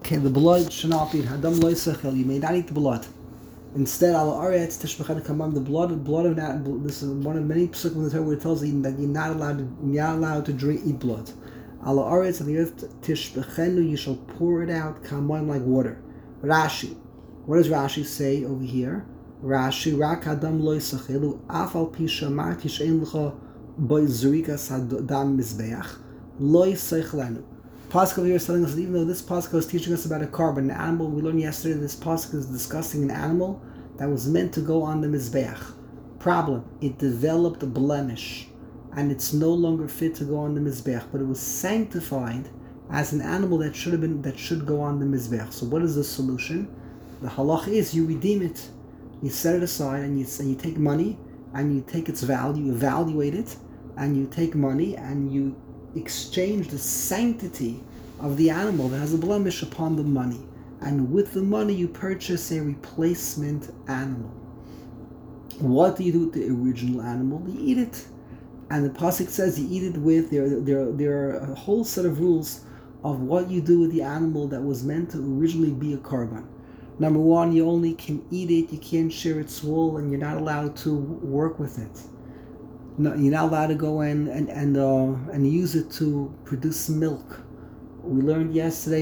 Okay, the blood should not be hadam lo yisachel. You may not eat the blood. Instead, al aretz tishbechad kamam. The blood of that. This is one of many psukim in the Torah where it tells you that you're not allowed to eat blood. Al aretz on the earth tishbechenu. You shall pour it out kamam like water. Rashi. What does Rashi say over here? Rashi rak hadam lo yisachelu afal pi shamarti she'en lecha by zurikas hadam mizbeach lo yisachlenu. Pascal here is telling us that even though this Pascal is teaching us about a carbon, an animal, we learned yesterday this Pascal is discussing an animal that was meant to go on the Mizbeach. Problem, it developed a blemish, and it's no longer fit to go on the Mizbeach, but it was sanctified as an animal that should go on the Mizbeach. So what is the solution? The halach is you redeem it. You set it aside and you take money and you take its value, you evaluate it, and you take money and you exchange the sanctity of the animal that has a blemish upon the money, and with the money you purchase a replacement animal. What do you do with the original animal? You eat it, and the pasuk says you eat it with there are a whole set of rules of what you do with the animal that was meant to originally be a korban. Number one, you only can eat it, you can't share its wool, and you're not allowed to work with it. No, you're not allowed to go in and use it to produce milk. We learned yesterday,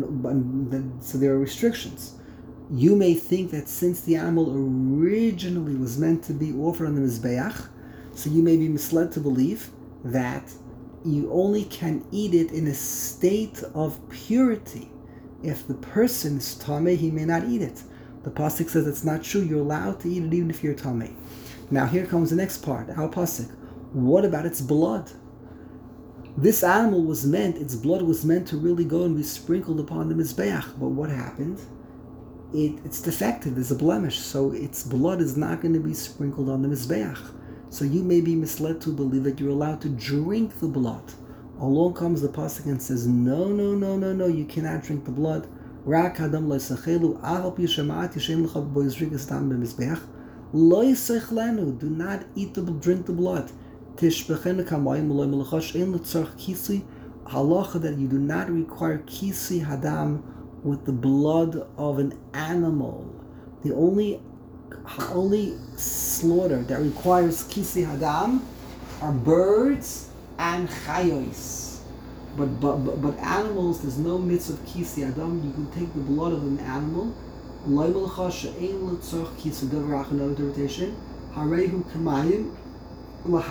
so there are restrictions. You may think that since the animal originally was meant to be offered on the Mizbeach, so you may be misled to believe that you only can eat it in a state of purity. If the person is tamei, he may not eat it. The pasuk says it's not true. You're allowed to eat it even if you're tamei. Now here comes the next part, our pasuk. What about its blood? This animal its blood was meant to really go and be sprinkled upon the Mizbeach. But what happened? It's defective, there's a blemish, so its blood is not going to be sprinkled on the Mizbeach. So you may be misled to believe that you're allowed to drink the blood. Along comes the pasuk and says, no, you cannot drink the blood. Rak hadam lo yisachelu, aval pi shema'ati she'en lecha bo yizrikas dam b'mizbeach. Lo yisachlenu, do not drink the blood. Tishbechenu kamayim lo melachash ein letzarch kisi. Halacha that you do not require kisi hadam with the blood of an animal. The only slaughter that requires kisi hadam are birds and chayos. But animals, there's no mitzvah of kisi hadam. You can take the blood of an animal. Lo melachash ein letzarch kisi davar another interpretation. Harehu kamayim. We know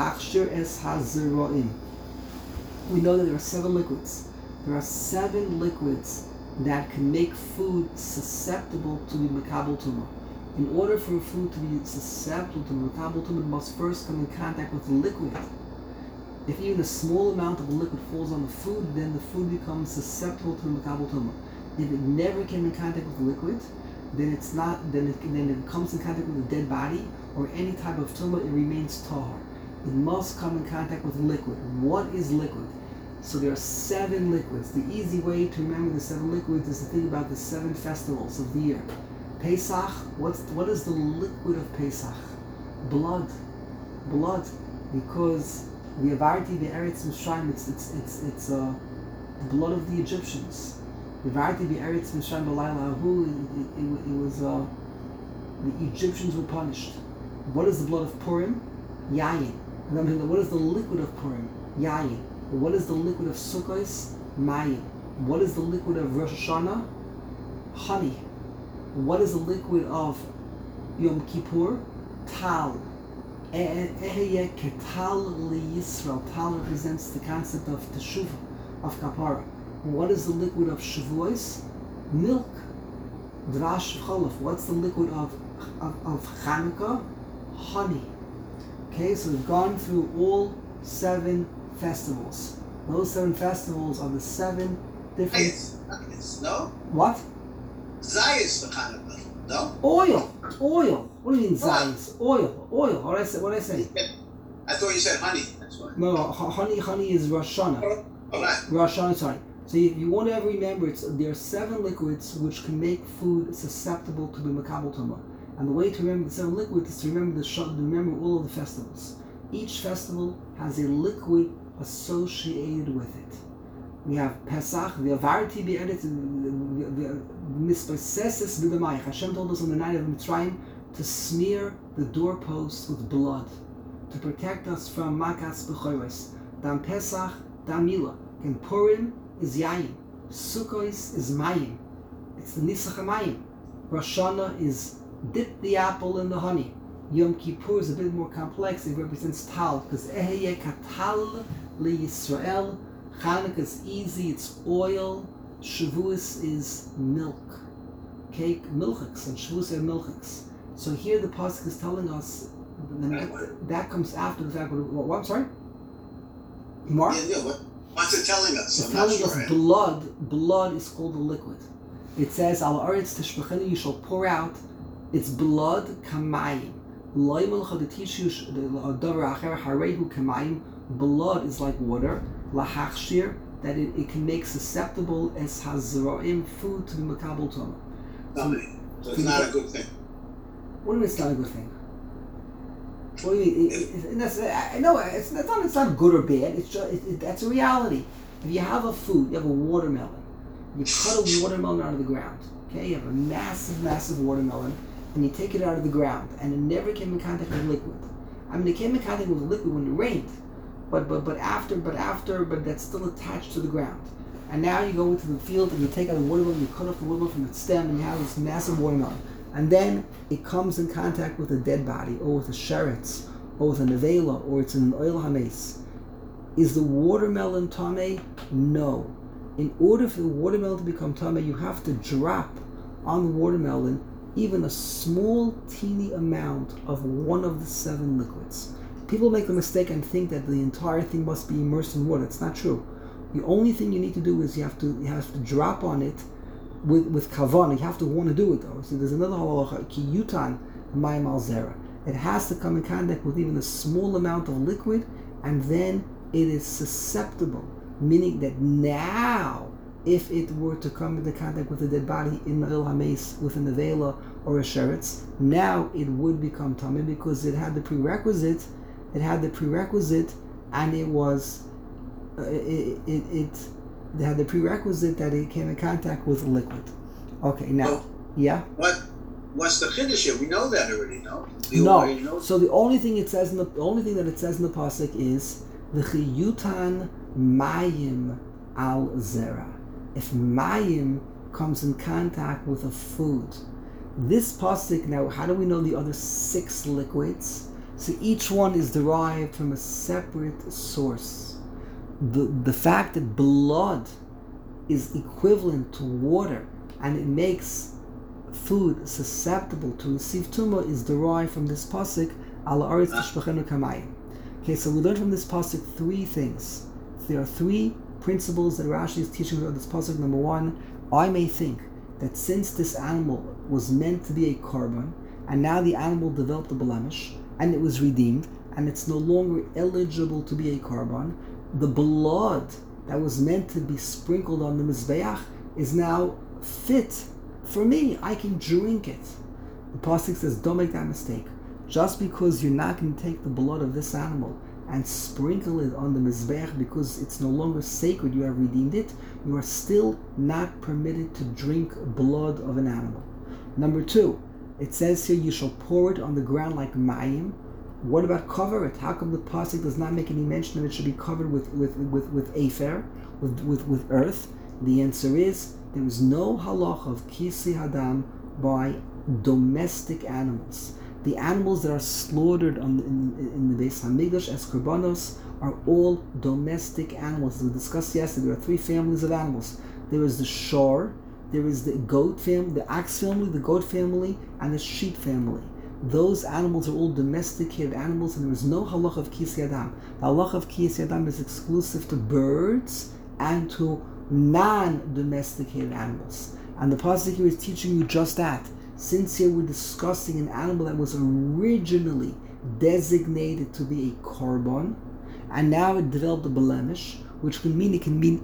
that there are 7 liquids. There are 7 liquids that can make food susceptible to be makabel tumah. In order for a food to be susceptible to makabel tumah, it must first come in contact with the liquid. If even a small amount of the liquid falls on the food, then the food becomes susceptible to makabel tumah. If it never came in contact with the liquid, then it's not. Then it comes in contact with a dead body or any type of tumah, it remains tahar. It must come in contact with liquid. What is liquid? So there are 7 liquids. The easy way to remember the 7 liquids is to think about the 7 festivals of the year. Pesach, what is the liquid of Pesach? Blood. Because the Avarti, the Eretz Mitzrayim, it's the blood of the Egyptians. The Avarti, the Eretz Mitzrayim, it was the Egyptians were punished. What is the blood of Purim? Yayin. What is the liquid of Purim? Yayin. What is the liquid of Sukkos? Mayim. What is the liquid of Rosh Hashanah? Honey. What is the liquid of Yom Kippur? Tal. Eheyeh ketal liyisrael. Tal represents the concept of teshuvah, of kapara. What is the liquid of Shavuos? Milk. Drash cholov. What's the liquid of Chanukah? Honey. Okay, so we've gone through all 7 festivals. Those 7 festivals are the 7 different... No? What? Zayis for Hanukkah, no? Oil. What do you mean zayis? Oil. What did I say? I thought you said honey, that's why. No, honey is Rosh Hashanah. Alright. Rosh Hashanah, sorry. So you want to remember, there are 7 liquids which can make food susceptible to be makabel tumah. And the way to remember the 7 liquids is to remember all of the festivals. Each festival has a liquid associated with it. We have Pesach, the Avarti be'eretz, the Mispasesis b'damayich. Hashem told us on the night of Mitzrayim to smear the doorposts with blood, to protect us from Makas b'choros. Dam Pesach, Dam Mila. And Purim is Yayin. Sukkot is Mayim. It's the Nisach HaMayim. Rosh Hashanah is dip the apple in the honey. Yom Kippur is a bit more complex. It represents Tal, because Eheye Katal LeYisrael. Chanukah is easy, it's oil. Shavuos is milk. Cake, milchiks, and Shavuos are milchiks. So here the pasuk is telling us that comes after the fact. What? I'm sorry? Mark? What's it telling us? It's telling us blood is called a liquid. It says, Al Aretz Tishbechenu, you shall pour out its blood kamayim. Blood is like water. Lahachshir, that it can make susceptible as hazroim, food to be makabel toma. So it's not a good thing. What do you mean it's not a good thing? What do you mean? It's not good or bad. It's just that's a reality. If you have a food, you have a watermelon. You cut a watermelon out of the ground. Okay, you have a massive watermelon, and you take it out of the ground, and it never came in contact with liquid. I mean, it came in contact with liquid when it rained. But that's still attached to the ground. And now you go into the field and you take out the watermelon, you cut off the watermelon from its stem, and you have this massive watermelon. And then it comes in contact with a dead body, or with a sheretz, or with a nevela, or it's an oil hames. Is the watermelon tameh? No. In order for the watermelon to become tameh, you have to drop on the watermelon even a small, teeny amount of one of the 7 liquids. People make the mistake and think that the entire thing must be immersed in water. It's not true. The only thing you need to do is you have to drop on it with kavanah. You have to want to do it though. See, there's another halacha, ki yutan mayim al zera. It has to come in contact with even a small amount of liquid, and then it is susceptible. Meaning that now, if it were to come into contact with a dead body in Ma'il Hames, with a nevela or a sheretz, now it would become tameh because it had the prerequisite. It had the prerequisite, and it was it had the prerequisite that it came in contact with a liquid. Okay, now, yeah. What's the chiddush here? We know that already, no? No. So the only thing that it says in the pasuk is the chiyutan mayim al zera. If mayim comes in contact with a food, this pasuk. Now, how do we know the other 6 liquids? So each one is derived from a separate source. The fact that blood is equivalent to water and it makes food susceptible to receive tumah is derived from this pasuk, Al Aretz Tishbechenu kamayim. Okay, so we learn from this pasuk 3 things. There are 3 principles that Rashi is teaching about this pasuk. Number 1, I may think that since this animal was meant to be a korban, and now the animal developed a blemish, and it was redeemed, and it's no longer eligible to be a korban, the blood that was meant to be sprinkled on the mizbeach is now fit for me. I can drink it. The pasuk says, don't make that mistake. Just because you're not going to take the blood of this animal and sprinkle it on the mizbeach because it's no longer sacred, you have redeemed it, you are still not permitted to drink blood of an animal. Number 2, it says here, you shall pour it on the ground like mayim. What about cover it? How come the pasuk does not make any mention of it should be covered with afer, with earth? The answer is, there is no halach of kisi hadam by domestic animals. The animals that are slaughtered in the Beis Hamikdash as korbanos are all domestic animals. As we discussed yesterday, there are 3 families of animals. There is the shor, there is the goat family, the ox family, the goat family, and the sheep family. Those animals are all domesticated animals, and there is no halach of kis yadam. The halach of kis yadam is exclusive to birds and to non-domesticated animals. And the pasuk here is teaching you just that. Since here we're discussing an animal that was originally designated to be a korban, and now it developed a blemish, which can mean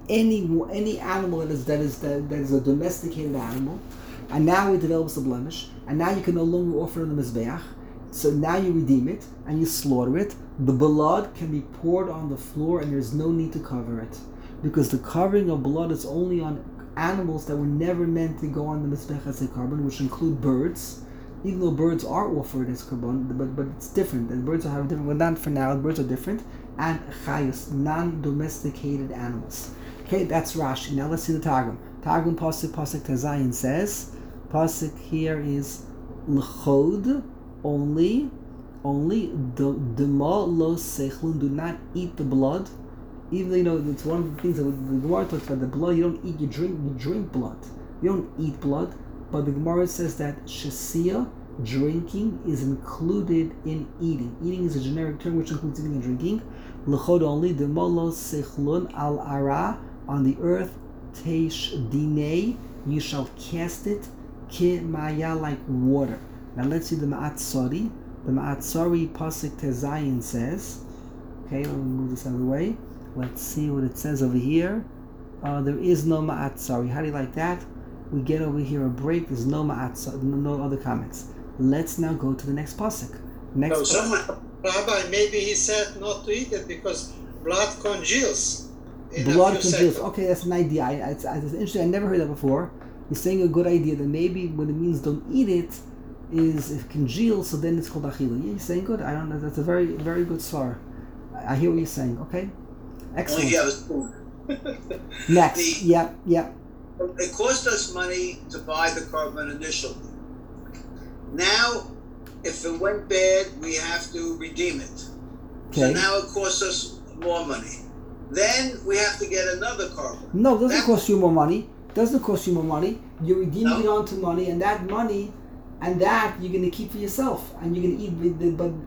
any animal that is a domesticated animal, and now it develops a blemish, and now you can no longer offer it on the mizbeach. So now you redeem it and you slaughter it. The blood can be poured on the floor, and there's no need to cover it. because the covering of blood is only on animals that were never meant to go on the Mizbech as a carbon, which include birds. Even though birds are offered as carbon, but it's different. And birds have different. Well, not for now. Birds are different. And chayos, non-domesticated animals. Okay, that's Rashi. Now let's see the Targum. Targum pasuk Tezayin says, pasuk here is l'chod, only dema lo sechlun, do not eat the blood. Even though it's one of the things that the Gemara talks about, the blood you don't eat, you drink blood. You don't eat blood. But the Gemara says that shasiya, drinking, is included in eating. Eating is a generic term which includes eating and drinking. L'chod only, demolo sechlun al ara, on the earth, teish dinei, you shall cast it, ki maya, like water. Now let's see the Ma'atzari. The Ma'atzari pasuk Tezayin says, okay, let me move this out of the way. Let's see what it says over here. There is no Ma'atzari. How do you like that? We get over here a break. There's no Ma'atzari, no other comments. Let's now go to the next pasuk. Rabbi, maybe he said not to eat it because blood congeals. Blood congeals. Okay, that's an idea. It's interesting. I never heard that before. You're saying a good idea that maybe when it means don't eat it is if it congeals, so then it's called achila. Yeah, you're saying good. I don't know. That's a very, very good svar. I hear what you're saying. Okay, excellent. Only have a spoon. Next, yep. It cost us money to buy the carbon initially. Now, if it went bad, we have to redeem it. Okay. So now it costs us more money. Then we have to get another carbon. No, it doesn't cost you more money. Doesn't cost you more money. You're redeeming it onto money, and that money, and that you're going to keep for yourself, and you're going to eat with it. But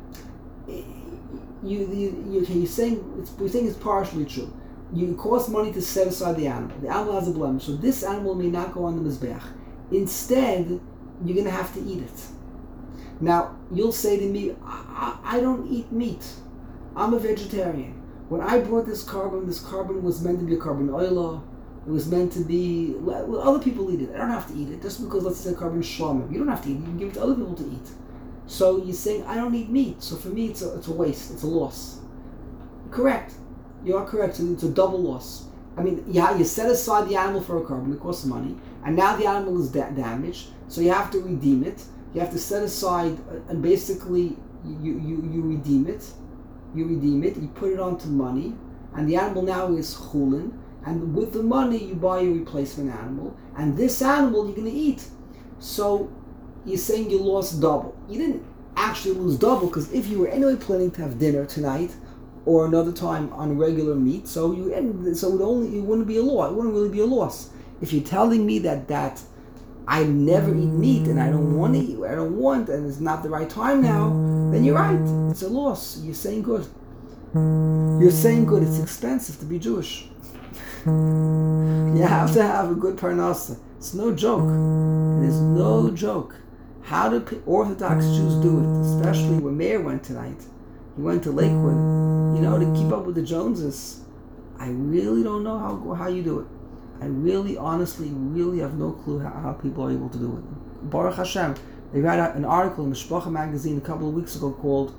you're saying it's partially true. You cost money to set aside the animal. The animal has a blemish, so this animal may not go on the mizbeach. Instead, you're going to have to eat it. Now, you'll say to me, I don't eat meat. I'm a vegetarian. When I brought this carbon was meant to be a carbon oil. It was meant to be, well, other people eat it. I don't have to eat it. Just because, let's say, carbon shlomim. You don't have to eat it. You can give it to other people to eat. So you're saying, I don't eat meat. So for me, it's a waste. It's a loss. Correct. You are correct. It's a double loss. I mean, you set aside the animal for a carbon. It costs money. And now the animal is damaged. So you have to redeem it. You have to set aside, and basically, you redeem it. You redeem it. You put it onto money. And the animal now is chulin. And with the money, you buy a replacement animal. And this animal you're going to eat. So you're saying you lost double. You didn't actually lose double, because if you were anyway planning to have dinner tonight or another time on regular meat, so it wouldn't be a loss. It wouldn't really be a loss. If you're telling me that I never eat meat and I don't want to eat, and it's not the right time now, then you're right. It's a loss. You're saying good. You're saying good. It's expensive to be Jewish. You have to have a good parnasa. It's no joke. It is no joke. How do Orthodox Jews do it? Especially when Meir went tonight. He went to Lakewood. To keep up with the Joneses. I really don't know how you do it. I really, honestly, really have no clue how people are able to do it. Baruch Hashem. They read an article in Mishpacha magazine a couple of weeks ago called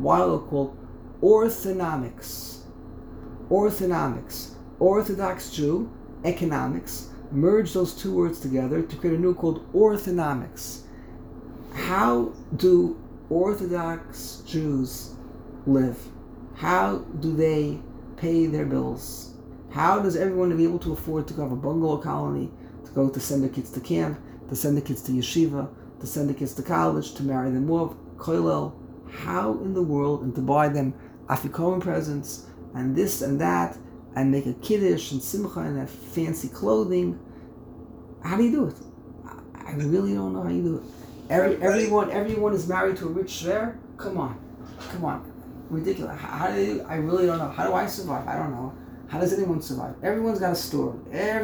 Orthonomics. Orthonomics. Orthodox Jew, economics, merge those two words together to create a new called Orthonomics. How do Orthodox Jews live? How do they pay their bills? How does everyone be able to afford to go have a bungalow colony, to go to send their kids to camp, to send the kids to yeshiva, to send the kids to college, to marry them off, kollel? How in the world, and to buy them afikomen presents, and this and that, and make a kiddush and simcha and have fancy clothing? How do you do it? I really don't know how you do it. Everyone is married to a rich shver? Come on. Ridiculous. How do you, I really don't know. How do I survive? I don't know. How does anyone survive? Everyone's got a story. I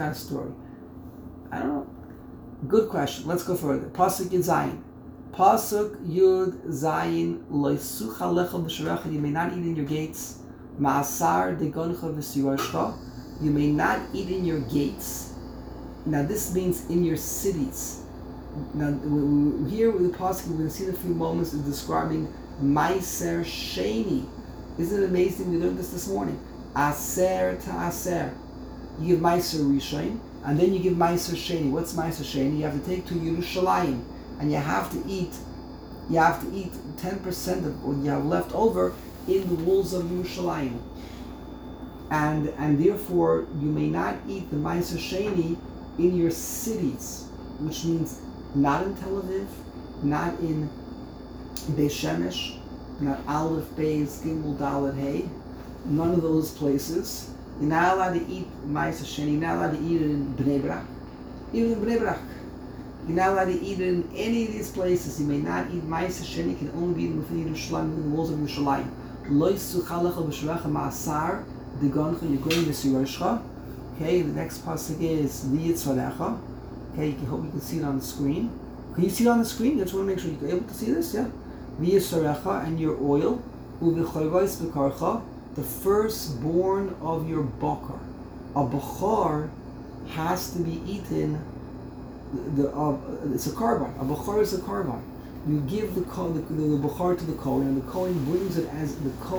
don't know. Good question. Let's go further. Pasuk Yud Zayin. Pasuk Yud Zayin. Lo yisuch alecha b'sharecha. You may not eat in your gates. Ma'asar degoncha v'siroshcha. You may not eat in your gates. Now this means in your cities. Now here with the pasuk, we're going to see in a few moments, is describing Meiser Sheni. Isn't it amazing? We learned this morning. Aser to Aser. You give Meiser Rishon, and then you give Meiser Sheni. What's Meiser Sheni? You have to take to Yerushalayim, and you have to eat 10% of what you have left over in the walls of Yerushalayim. And therefore you may not eat the Meiser Sheni in your cities, which means not in Tel Aviv, not in Beis Shemesh, not Aleph, Beis, Gimel, Dalet, Hey, none of those places. You're not allowed to eat Meiser Sheni, you're not allowed to eat it in Bnei Brak. Even in Bnei Brak. You're not allowed to eat it in any of these places. You may not eat Meiser Sheni, it can only be eaten within Yerushalayim, within the walls of Yerushalayim. Lo yisuchalecha b'shrecha ma'asar degoncha yegoyim v'siroshcha. Okay, the next pasuk is V'yitzvarecha. Okay, I hope you can see it on the screen. Can you see it on the screen? I just want to make sure you're able to see this, yeah? V'yisarecha, and your oil, u'v'chayvais b'karcha, the firstborn of your bakar. A bakar has to be eaten, it's a karban. A bakar is a karban. You give the bakar to the Kohen, and the Kohen brings it as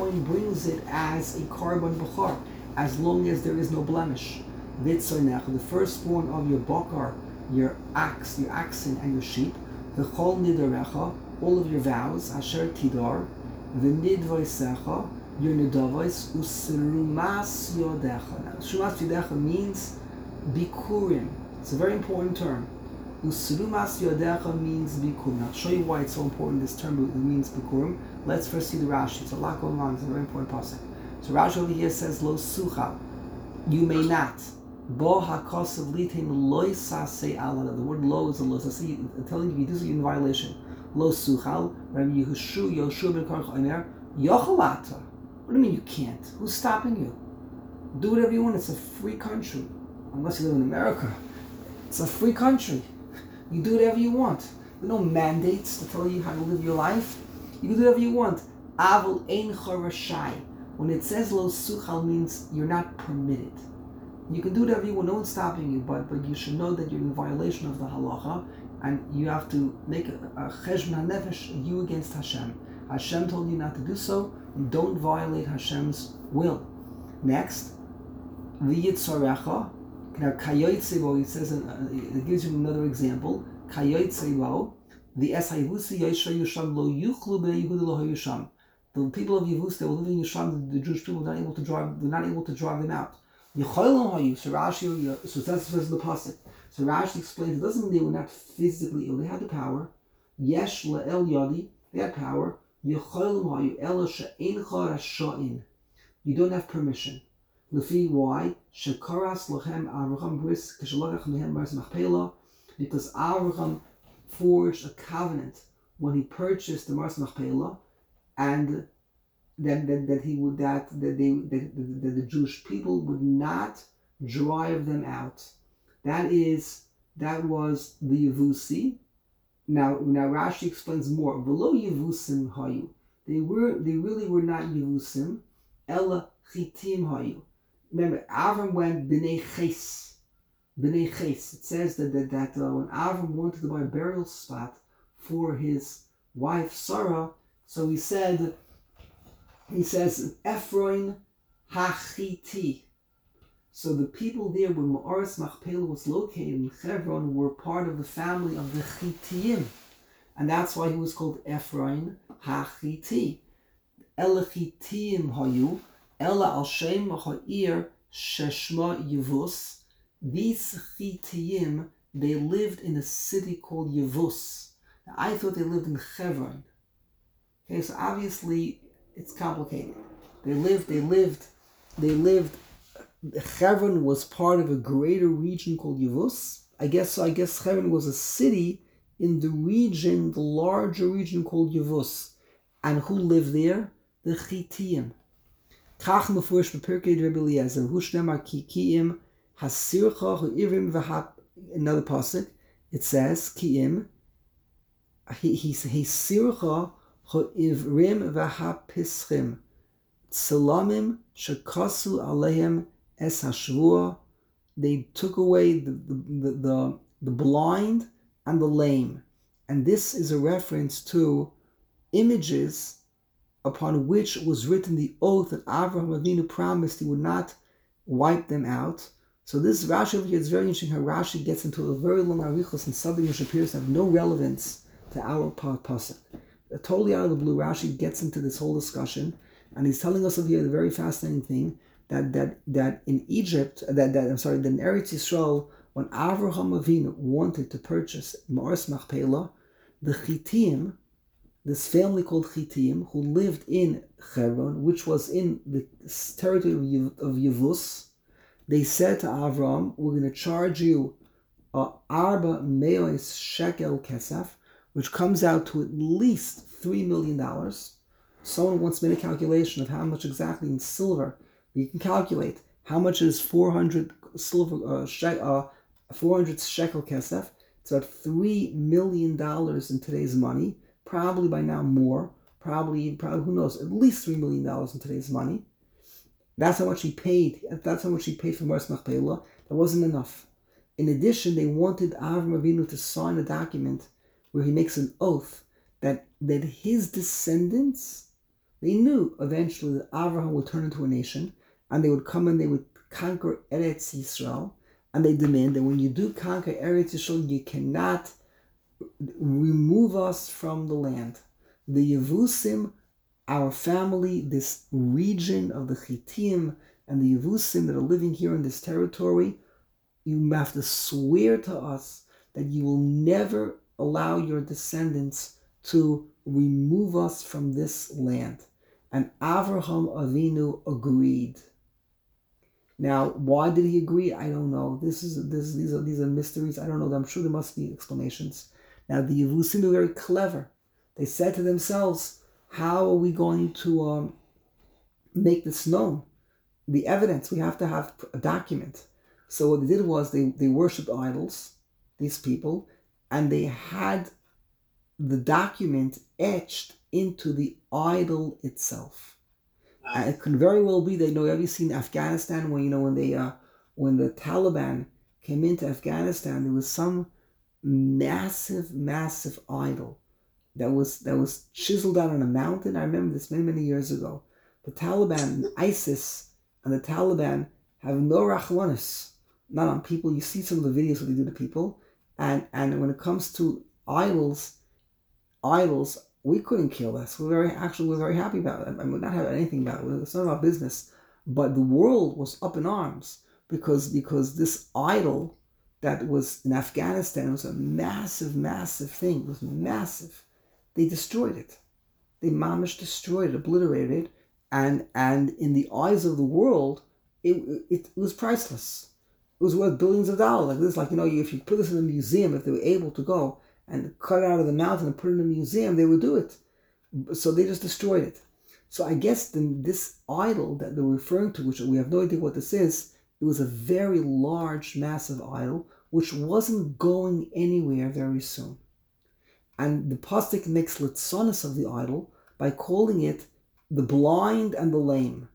a karban bakar, as long as there is no blemish. V'tzarnecha, the firstborn of your bakar, your oxen and your sheep, the chol nidarecha, all of your vows, asher tidar, the nidvaisecha, your nidavais, userumas yodecha. Now, serumas yodecha means bikurim. It's a very important term. Userumas yodecha means bikurim. Now, I'll show you why it's so important, this term means bikurim. Let's first see the Rashi. It's a lot going on. It's a very important pasuk. So Rashi over here says, lo suchal, you may not. Bo hakosav litin loy sasei alana. The word lo is a lo. So see, telling you this is in violation. Lo suchal. Rabbi Yoshua ben Karach Omer yochalata. What do you mean you can't? Who's stopping you? Do whatever you want. It's a free country. Unless you live in America, it's a free country. You do whatever you want. There are no mandates to tell you how to live your life. You can do whatever you want. Avol ein charashai. When it says lo suchal, means you're not permitted. You can do whatever you want, no one's stopping you, but you should know that you're in violation of the halacha, and you have to make a cheshbon hanefesh, you against Hashem. Hashem told you not to do so, and don't violate Hashem's will. Next, v'yitzarecha. Now, kayotzebo, it says, it gives you another example. Kayotzebo, the esayvusi yosha yusham lo yuchlu be'yehuda lo yusham. The people of Yevus, they were living in Yisham, the Jewish people were not able to drive them out. So Rashi, so that's what says the pasuk. So Rashi explains it doesn't mean they were not physically ill; they had the power. Yesh le'el yadi, they had power. You don't have permission. Lefi why? Shekaras lochem Avraham bris kishalachach mehem maris machpelah, because Avraham forged a covenant when he purchased the maris machpelah, and that the Jewish people would not drive them out. That was the Yevusi. Now Rashi explains more. V'lo Yevusim hayu. They really were not Yevusim. Ela chitim hayu. Remember, Avram went b'nei ches. B'nei ches. It says that when Avram wanted to buy a burial spot for his wife Sarah, so he says Ephron Hachiti. So the people there where Ma'aris Machpelah was located in Hebron were part of the family of the Chittim. And that's why he was called Ephron Hachiti. Ela Chittim hayu, Ela al Shem ha'ir sheshma Yevus. These Chittim, they lived in a city called Yevus. Now, I thought they lived in Hebron. Okay, so obviously it's complicated. They lived. Hebron was part of a greater region called Yevus. I guess Hebron was a city in the larger region called Yevus. And who lived there? The Chittim. Kach mefurish b'Pirkei Rabbi Eliezer. Hu shnemar ki'im hasircha hu'ivrim v'hap. Another pasuk. It says ki'im. He sircha hu'ivrim v'hapischim. Salamim shekasu aleim es hashvua. They took away the blind and the lame, and this is a reference to images upon which was written the oath that Avraham Avinu promised he would not wipe them out. So this Rashi over here is very interesting. How Rashi gets into a very long arichos and something which appears to have no relevance to our pasuk. Totally out of the blue, Rashi gets into this whole discussion, and he's telling us over here the very fascinating thing that in Egypt, that in Eretz Yisrael, when Avraham Avinu wanted to purchase Ma'aras Machpelah, the Chittim, this family called Chittim, who lived in Hebron, which was in the territory of Yevus, they said to Avram, we're going to charge you Arba Meos Shekel Kesef, which comes out to at least $3 million. Someone once made a calculation of how much exactly in silver. You can calculate how much is 400 shekel Kesef. It's about $3 million in today's money. Probably by now more. Probably who knows? At least $3 million in today's money. That's how much he paid. That's how much he paid for Ma'aras Machpelah. That wasn't enough. In addition, they wanted Avraham Avinu to sign a document where he makes an oath that his descendants, they knew eventually that Avraham would turn into a nation, and they would come and they would conquer Eretz Yisrael, and they demand that when you do conquer Eretz Yisrael, you cannot remove us from the land. The Yevusim, our family, this region of the Chittim and the Yevusim that are living here in this territory, you have to swear to us that you will never allow your descendants to remove us from this land. And Avraham Avinu agreed. Now, why did he agree? I don't know. These are mysteries. I don't know. I'm sure there must be explanations. Now, the Yevusim were very clever. They said to themselves, how are we going to make this known? The evidence, we have to have a document. So what they did was they worshipped idols, these people, and they had the document etched into the idol itself. And it could very well be, have you seen Afghanistan when the Taliban came into Afghanistan, there was some massive idol that was chiseled out on a mountain. I remember this many years ago. The Taliban, ISIS, and the Taliban have no rachmanis, not on people. You see some of the videos that they do to people, and when it comes to idols, we couldn't kill this. We're very happy about it. I mean, not have anything about it. It's not our business. But the world was up in arms because this idol that was in Afghanistan was a massive thing. It was massive. They destroyed it. They mamish destroyed it, obliterated it, and in the eyes of the world, it was priceless. It was worth billions of dollars. If you put this in a museum, if they were able to go and cut it out of the mountain and put it in a museum, they would do it. So they just destroyed it. So I guess this idol that they're referring to, which we have no idea what this is, it was a very large, massive idol, which wasn't going anywhere very soon. And the pasuk makes litzonis of the idol by calling it the blind and the lame.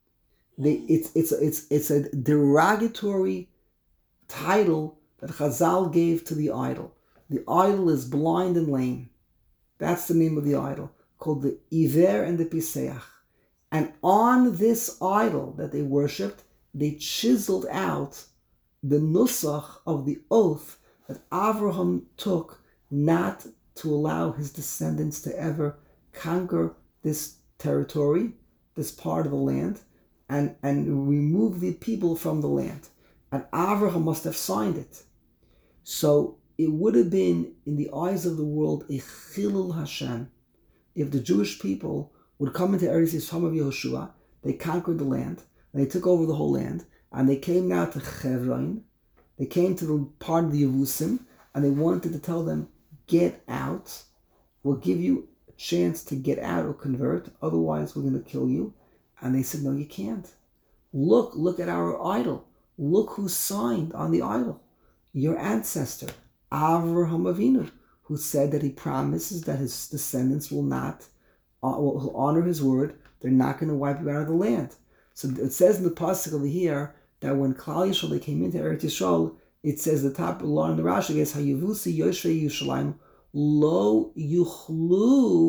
It's a derogatory title that Chazal gave to the idol. The idol is blind and lame. That's the name of the idol, called the Iver and the Piseach. And on this idol that they worshipped, they chiseled out the nusach of the oath that Avraham took not to allow his descendants to ever conquer this territory, this part of the land, and remove the people from the land. And Avraham must have signed it. So it would have been, in the eyes of the world, a chilul Hashem if the Jewish people would come into Eretz Yisrael of Yehoshua. They conquered the land, and they took over the whole land, and they came now to Hebron. They came to the part of the Yevusim, and they wanted to tell them, get out. We'll give you a chance to get out or convert, otherwise we're going to kill you. And they said, no, you can't. Look at our idol. Look who signed on the idol. Your ancestor, Avraham Avinu, who said that he promises that his descendants will honor his word. They're not going to wipe you out of the land. So it says in the pasuk over here that when Klal Yisrael, they came into Eretz Yisrael, it says the top law in the Rashi is Hayevusi Yoshvei Yushalayim Lo Yuchlu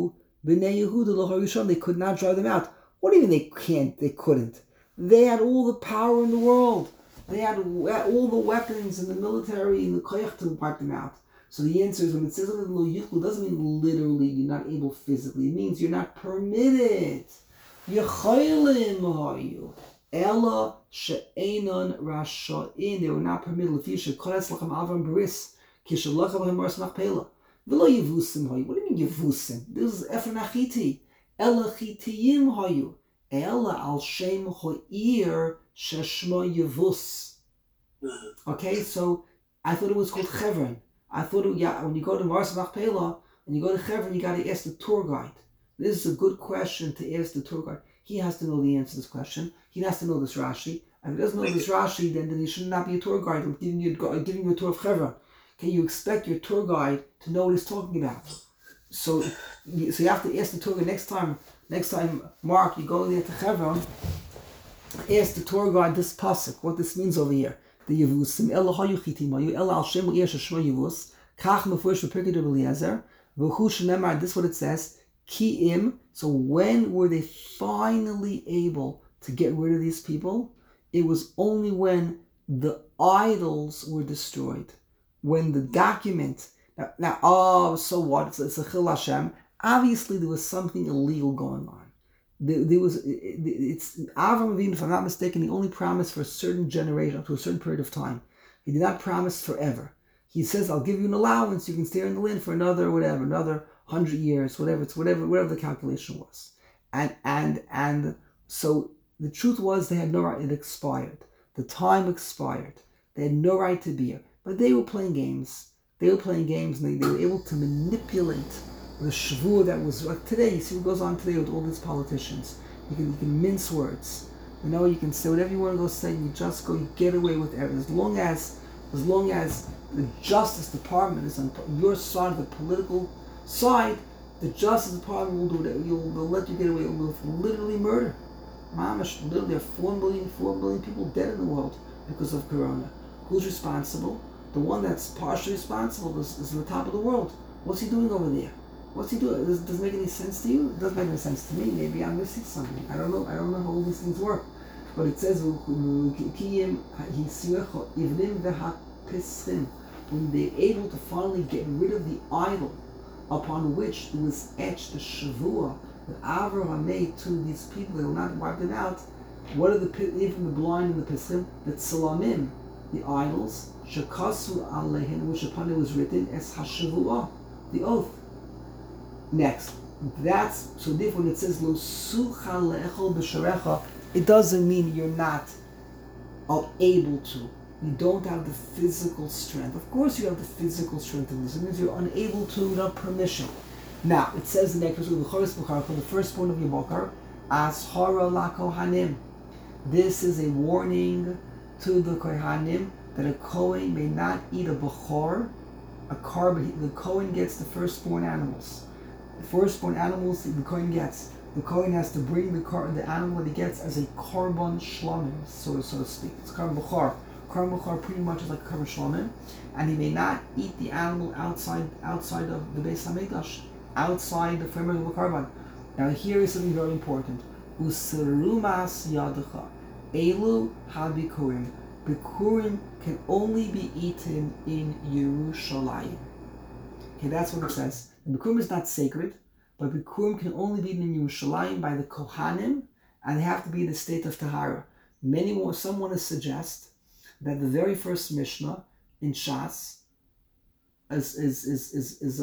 B'nai Yehuda l'harishon, they could not drive them out. What do you mean they can't? They couldn't. They had all the power in the world. They had all the weapons in the military and the koyach to wipe them out. So the answer is, when it says lo yuchlu, doesn't mean literally you're not able physically. It means you're not permitted. Yecholim hayu. Ella she'enon rasha'in. They were not permitted. Lefisha kodes lachem avram beris. Kishalachem lachem mars machpela. V'lo yevusim hayu. What do you mean yevusim? This is Ephron achiti. Ella chitiyim hayu. Ella al shem ha'ir sheshma yevus. Okay, so I thought it was called Chevron. I thought when you go to Mars Machpelah and you go to Chevron, you got to ask the tour guide. This is a good question to ask the tour guide. He has to know the answer to this question. He has to know this Rashi. If he doesn't know this Rashi, then he should not be a tour guide. I'm giving you a tour of Chevron. Okay, you expect your tour guide to know what he's talking about. So you have to ask the tour guide next time, Mark, you go there to Chevron, ask the tour guide this pasuk, what this means over here. The Yevusim, Ella hayu chitimayu, Ella al shem u'yer sheshma Yevus, kach mefurish v'pirkei Rebbe Eliezer, v'hu shenemar, this is what it says, ki'im, so when were they finally able to get rid of these people? It was only when the idols were destroyed. When the document, so what? It's a Chil Hashem. Obviously, there was something illegal going on. It's Avram Avinu, if I'm not mistaken, he only promised for a certain generation, up to a certain period of time. He did not promise forever. He says, "I'll give you an allowance. You can stay in the land for another 100 years, whatever the calculation was." And so the truth was, they had no right. It expired. The time expired. They had no right to be here. But they were playing games. And they were able to manipulate the shvur that was like today. You see what goes on today with all these politicians. You can mince words. You can say whatever you want to go say. You just go. You get away with everything. As long as the Justice Department is on your side of the political side, the Justice Department will do it. They'll let you get away with literally murder. Mamash, literally, there are 4 million people dead in the world because of Corona. Who's responsible? The one that's partially responsible is on the top of the world. What's he doing over there? What's he doing? Does it make any sense to you? It doesn't make any sense to me. Maybe I'm missing something. I don't know how all these things work. But it says, when they're able to finally get rid of the idol upon which it was etched the shavua that Avraham made to these people, they will not wipe them out. What are even the blind and the pesim? The tzalamim, the idols, shekasu aleihin, which upon it was written as hashavua, the oath. Next, so therefore when it says lo sucha le'echol b'sharecha, it doesn't mean you're not able to. You don't have the physical strength. Of course you have the physical strength of this. It means you're unable to without permission. Now, it says in the next verse, the first point of your bokar, ashara la kohanim. This is a warning to the kohanim that a kohen may not eat a bechor, a korban. The kohen gets the firstborn animals. The firstborn animals the kohen gets. The kohen has to bring the animal that he gets as a korban shlomim, so to speak. It's korban bechor. Korban bechor pretty much is like a korban shlomim, and he may not eat the animal outside of the Beis Hamikdash, outside the framework of the korban. Now here is something very important. Userumas yadecha, elu habikurim. Bikurim can only be eaten in Yerushalayim. Okay, that's what it says. The Bikurim is not sacred, but Bikurim can only be eaten in Yerushalayim by the Kohanim, and they have to be in the state of Tahara. Some want to suggest that the very first Mishnah in Shas is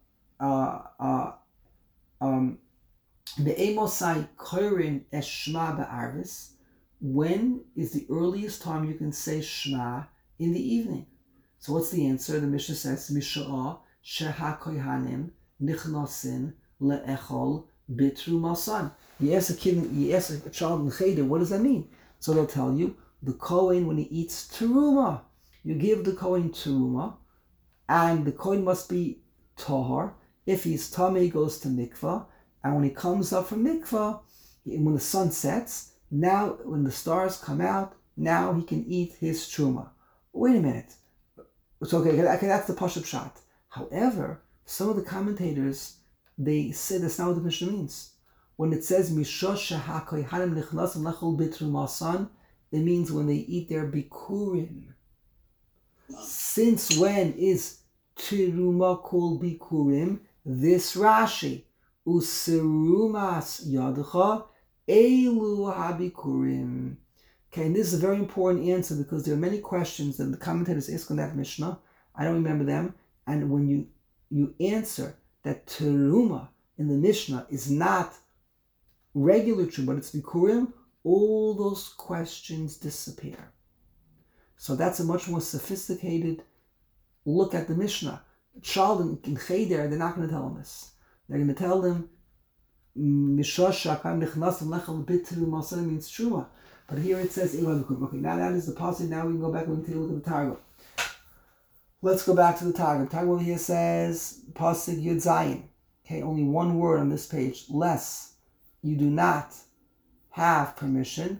Be'emosai koirin es shma ba'arvis. When is the earliest time you can say Shema in the evening? So what's the answer? The Mishnah says, Misha'ah sheha kohanim nichnasin le'echol bitrumasan. You ask a child in Cheder, what does that mean? So they'll tell you, the Kohen, when he eats teruma, you give the Kohen teruma, and the Kohen must be tahar. If he's tameh, he goes to mikvah, and when he comes up from mikvah, when the sun sets, now, when the stars come out, now he can eat his truma. Wait a minute. It's okay, that's the Pashup shot. However, some of the commentators they say that's not what the Mishnah means. When it says Mishosh HaKohanim Nichnasim Lechol Bitrumasan, it means when they eat their bikurim. Since when is Tiruma called bikurim? This Rashi, Usirumas Yadcha Elu HaBikurim. Okay, and this is a very important answer because there are many questions that the commentators ask on that Mishnah. I don't remember them. And when you answer that teruma in the Mishnah is not regular true, but it's bikurim, all those questions disappear. So that's a much more sophisticated look at the Mishnah. A child in Cheder, they're not going to tell him this. They're going to tell them Mishosh Hakam Nichnasim Lechol Bitrumasan means truma. But here it says okay, now that is the passage. Now we can go back and take a look at the Targum. Let's go back to the Targum. Targum over here says Pasuk Yud Zayin. Okay, only one word on this page. Less you do not have permission.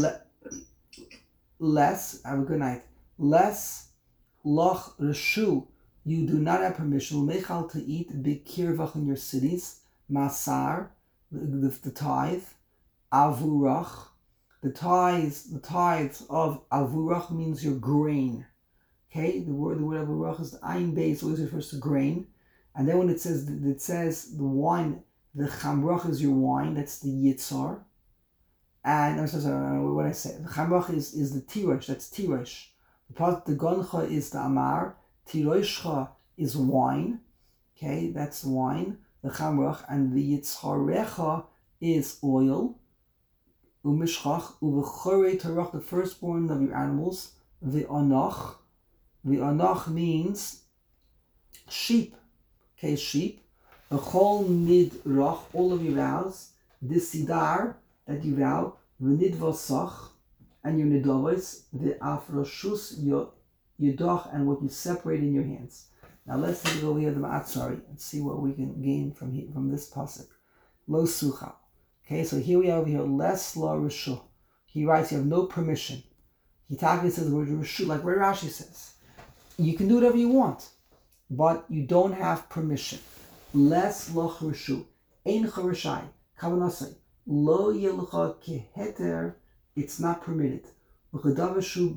Less, have a good night. Less loch reshu, you do not have permission. Mechal to eat bikirvach in your cities. Masar, the tithe. Avurach, the tithes of avurach means your grain. Okay, the word avurach is the ayin base, always refers to grain. And then when it says the wine, the chamrach is your wine. That's the yitzar. And what I say, the chamrach is the tirosh. That's tirosh. The goncha is the amar. Tiroshcha is wine. Okay, that's wine. The chamrach, and the yitzharecha is oil. Umishchach uvechorei tarach, the firstborn of your animals. The anach. The anach means sheep. Okay, sheep. The chol nidrach, all of your vows. The sidar, that you vow. The nidvasach, and your nidavos. The afroshus yodach, and what you separate in your hands. Now let's take it over here to the Ma'atzari and see what we can gain from this pasuk. Lo sucha. Okay, so here we are over here. Les la rishu. He writes, you have no permission. He says the word rishu, like where Rashi says. You can do whatever you want, but you don't have permission. Les loch rishu. Ein charishai. Kavanasai. Lo yelcha keheter. It's not permitted. V'chadavashu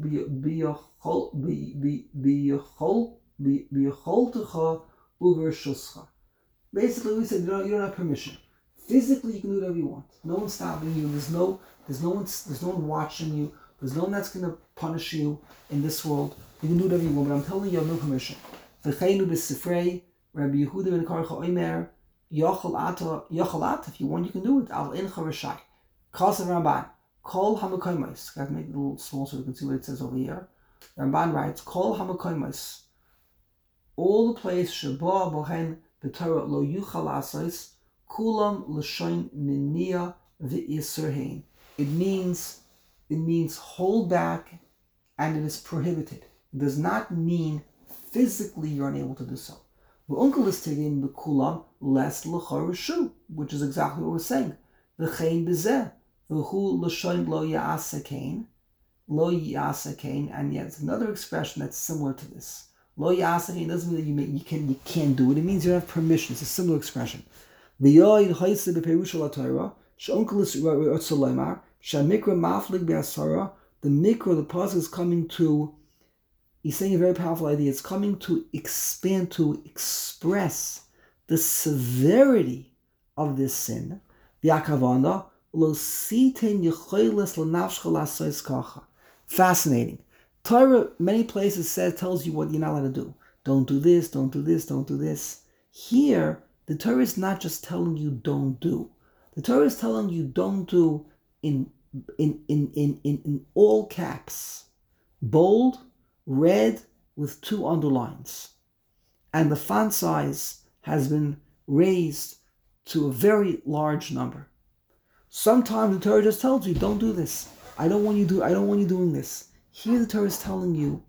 biyacholtecha uvershuscha. Basically, we said you don't have permission. Physically, you can do whatever you want. No one's stopping you. There's no one watching you. There's no one that's going to punish you in this world. You can do whatever you want, but I'm telling you have no permission. V'cheinu b'sifrei Rabbi Yehuda ben Karcha Omer Yochel at, if you want, you can do it. Al in charishai. Kasav Ramban. Kol hamakoimos. Got to make it a little small so we can see what it says over here. Ramban writes, Kol hamakoimos. All the place sheba bohen b'Torah lo yuchal asos kulam l'shoin minia v'isur. It means hold back, and it is prohibited. It does not mean physically you're unable to do so. Uncle is taking the kulam less l'charishu, which is exactly what we're saying. V'chein b'zeh v'hu l'shoin lo ya'asekain, and yet it's another expression that's similar to this. Lo ya'asekain doesn't mean that you can't do it. It means you have permission. It's a similar expression. V'yoid ha'iseh b'perush l'Torah she'unkel is rotzolomar she'mikra maflig be'asara. The mikra, the pasuk is coming to. He's saying a very powerful idea. It's coming to expand, to express the severity of this sin. Fascinating. Torah, many places tells you what you're not allowed to do. Don't do this, don't do this, don't do this. Here, the Torah is not just telling you don't do. The Torah is telling you don't do in all caps. Bold, red with 2 underlines, and the font size has been raised to a very large number. Sometimes the Torah just tells you, don't do this. I don't want you doing this. Here the Torah is telling you,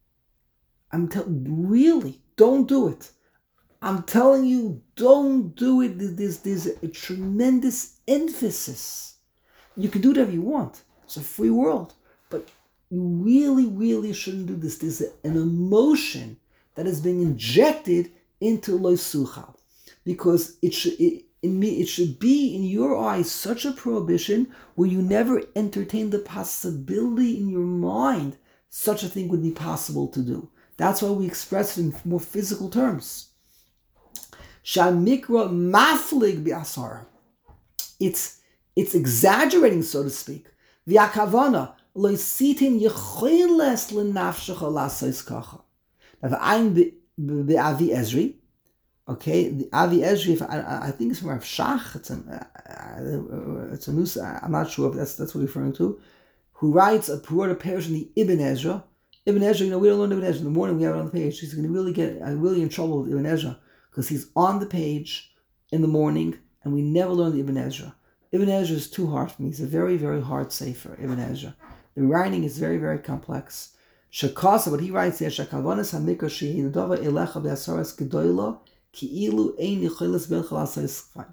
really, don't do it. I'm telling you, don't do it. There's a tremendous emphasis. You can do whatever you want. It's a free world, but you really, really shouldn't do this. There's an emotion that is being injected into lo sucha. because it should be in your eyes such a prohibition where you never entertain the possibility in your mind such a thing would be possible to do. That's why we express it in more physical terms. Shamikra maflig bi'asar. It's exaggerating, so to speak. V'akavana lo sitin yecholes lenafshecha lasais kacha. Now, the Avi Ezri. Okay, the Avi Ezri, I think it's from Rav Shach. It's a news. I'm not sure if that's what we're referring to. Who wrote a parish in the Ibn Ezra. Ibn Ezra, we don't learn Ibn Ezra. In the morning we have it on the page. He's going to really get really in trouble with Ibn Ezra because he's on the page in the morning and we never learn the Ibn Ezra. Ibn Ezra is too hard for me. He's a very, very hard sefer, Ibn Ezra. The writing is very, very complex. Shakasa, what he writes here, Shakavanas hamikra shehidava elecha be'asaras gedoyla ki'ilu ein yicholas belcha l'asayis fine.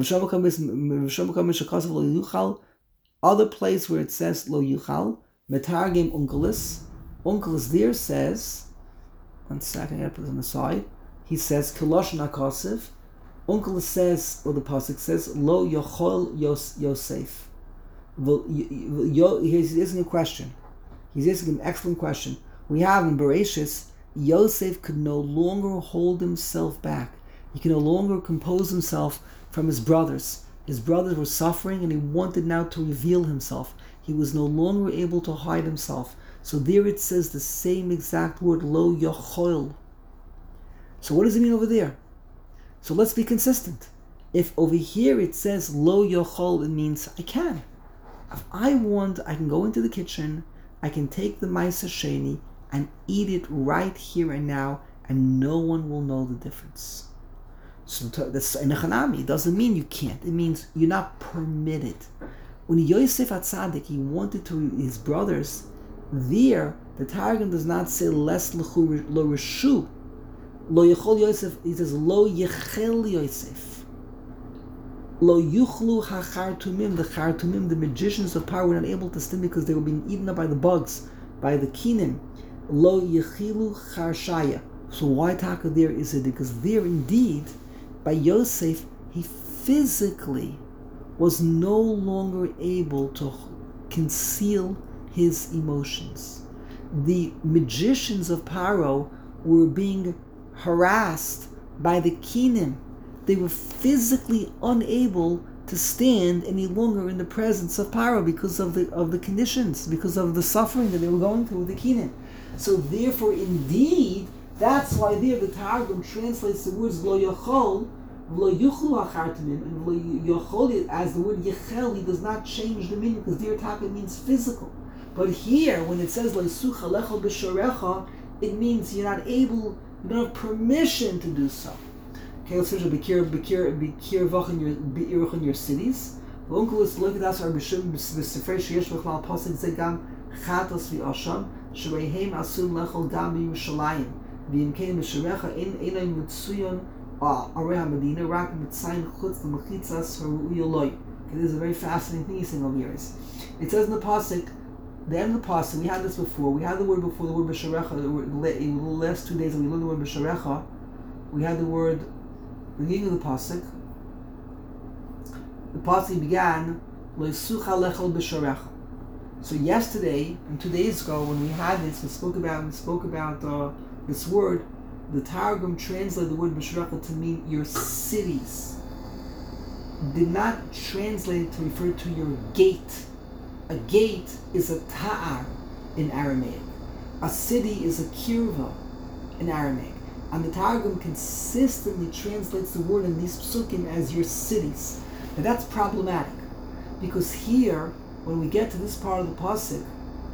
Shakasa lo yuchal. Other place where it says lo yuchal, metargim unkelis. Unkelis there says, one second, I gotta put this on the side. He says kilosh nakasiv. Unkelis says, or the pasuk says lo yochol Yosef. He's asking a question. He's asking an excellent question. We have in Bereshis, Yosef could no longer hold himself back. He could no longer compose himself from his brothers. His brothers were suffering and he wanted now to reveal himself. He was no longer able to hide himself. So there it says the same exact word, lo yochol. So what does it mean over there? So let's be consistent. If over here it says lo yochol, it means I can. If I want, I can go into the kitchen, I can take the Maisa Sheni and eat it right here and now, and no one will know the difference. So that's in a Hanami. It doesn't mean you can't. It means you're not permitted. When Yosef HaTzadik, he wanted to his brothers, there the Targum does not say les lo reshu, lo yechol Yosef. He says lo yechel Yosef. Lo yuchlu ha-chartumim, the chartumim, the magicians of power, were not able to stand because they were being eaten up by the bugs, by the kinim. Lo yechilu charshaya. So why taka there is it? Because there indeed, by Yosef, he physically was no longer able to conceal his emotions. The magicians of Paro were being harassed by the kinim. They were physically unable to stand any longer in the presence of Paro because of the conditions, because of the suffering that they were going through with the Kenan. So therefore, indeed, that's why there the Targum translates the words lo yachol, lo yuchlu achartanim, and lo yachol as the word yechel. He does not change the meaning because there taka means physical. But here, when it says lo yisucha lechol b'shorecha, it means you're not able, you don't have permission to do so. Okay, let's finish Bikir Vach in your cities. Unkelis look at us our Bishum B'Sefrei Sheyesh B'Chlal Pasuk Zegam Chatos V'Asham Shreihem Asun Lechol Gam B'Yerushalayim V'Yimkein B'Sherecha Einay Mitzuyon Arei HaMedina Rak Mitzayin Chutz L'Mechitzas Haru'u Yoloi. Okay, this is a very fascinating thing he's saying over here. It says in the pasuk, the end of the pasuk, we had this before. We had the word before the word B'Sherecha. In the last 2 days, we learned the word B'Sherecha. We had the word. The beginning of the pasuk began Leisucha lechol b'sharecha. So yesterday and 2 days ago, when we had this, we spoke about this word. The Targum translated the word b'sharecha to mean your cities. Did not translate it to refer to your gate. A gate is a ta'ar in Aramaic. A city is a kirva in Aramaic. And the Targum consistently translates the word in these psukim as your cities. Now that's problematic, because here, when we get to this part of the pasuk,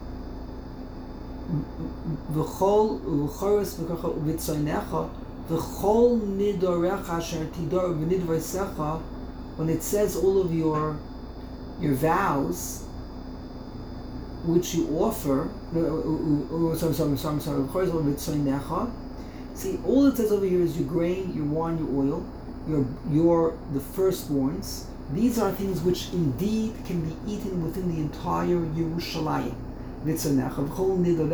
v'chol u'choros v'tzoynecha v'chol nidorecha asher tidor v'nidvaysecha, when it says all of your vows which you offer, sorry, v'choros v'tzoynecha. See, all it says over here is your grain, your wine, your oil, your the firstborns. These are things which indeed can be eaten within the entire Yerushalayim.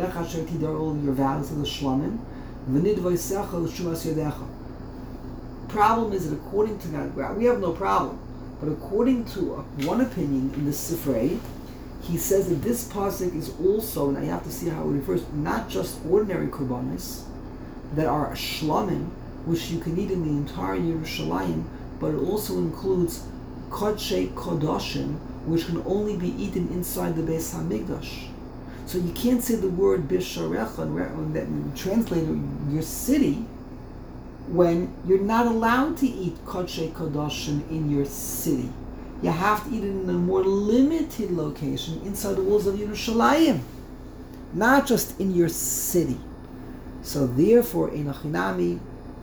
All your vows of the shlamim. problem is that according to that, we have no problem. But according to one opinion in the Sifrei, he says that this pasuk is also, now you have to see how it refers, not just ordinary korbanos that are shlamim, which you can eat in the entire Yerushalayim, but it also includes kodshei kodashim, which can only be eaten inside the Beis Hamikdash. So you can't say the word bisharecha, that translated your city, when you're not allowed to eat kodshei kodashim in your city. You have to eat it in a more limited location inside the walls of Yerushalayim, not just in your city. So therefore, in Achinami,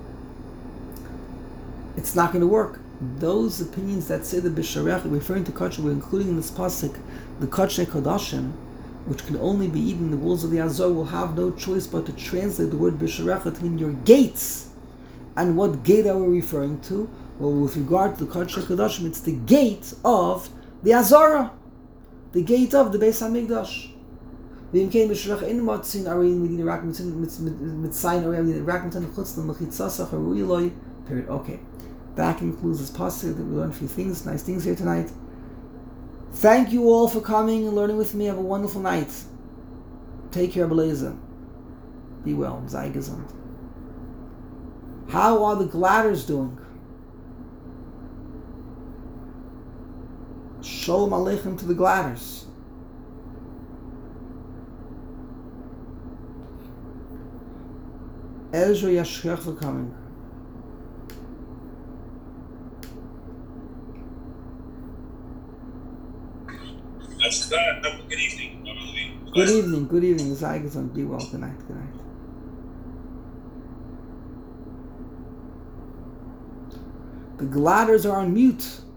it's not going to work. Those opinions that say the bisharech, referring to kodshei, we're including in this pasuk the kodshei kodashim, which can only be eaten in the walls of the Azor, will have no choice but to translate the word bisharech to mean your gates. And what gate are we referring to? Well, with regard to the kodshei kodashim, it's the gate of the Azorah, the gate of the Beis Hamikdash. Period. Okay. That concludes this passage. We learned a few things, nice things here tonight. Thank you all for coming and learning with me. Have a wonderful night. Take care, Beleza. Be well. Sei gesund. How are the Gladders doing? Shalom Aleichem to the Gladders. Ezra Yashkech for coming. That's that. Have a good evening. Good evening. Sei gesund. Be well. Good night. The Gladders are on mute.